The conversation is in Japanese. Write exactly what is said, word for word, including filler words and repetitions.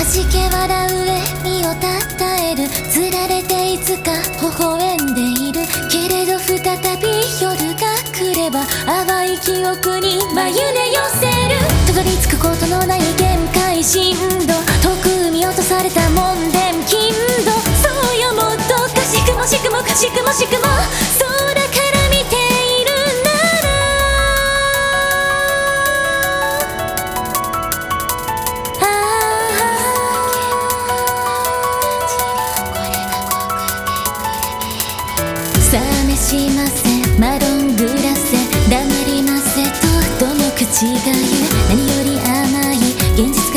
じけ笑う上身をたたえるつられていつか微笑んでいるけれど再び夜が来れば淡い記憶に眉根寄せるたどり着くことのない限界深度遠く見落とされた門殿金土そうよもっとかしくもしくもかしくもしくも空から見ているならああさあ召しませマロングラセ黙りませとどの口が言う何より甘い現実